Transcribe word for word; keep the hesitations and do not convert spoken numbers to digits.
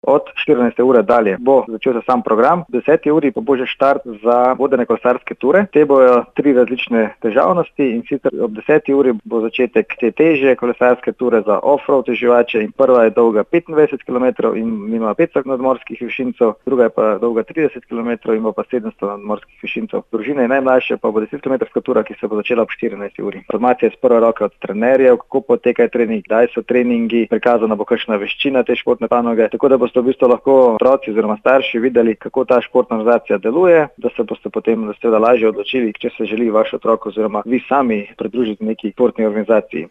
Od štirinajste ure dalje bo začel se sam program, v deseti uri pa bo že štart za vodene kolesarske ture. Te bojo tri različne težavnosti in sicer ob deseti uri bo začetek te težje kolesarske ture za off-road uživače in prva je dolga petindvajset kilometrov in ima petsto nadmorskih višincev, druga je pa dolga trideset kilometrov in bo pa sedemsto nadmorskih višincev. Družina je najmlajša pa bo desetkilometrska tura, ki se bo začela ob štirinajsti uri. Informacije iz prve roke od trenerjev, kako potekajo treningi, kdaj so treningi, prikazana bo kakšna veščina te športne panoge, tako da boste v bistvu lahko otroci oziroma starši videli, kako ta športna organizacija deluje, da se boste potem seveda lažje odločili, če se želi vaš otrok oziroma vi sami pridružiti neki športni organizaciji.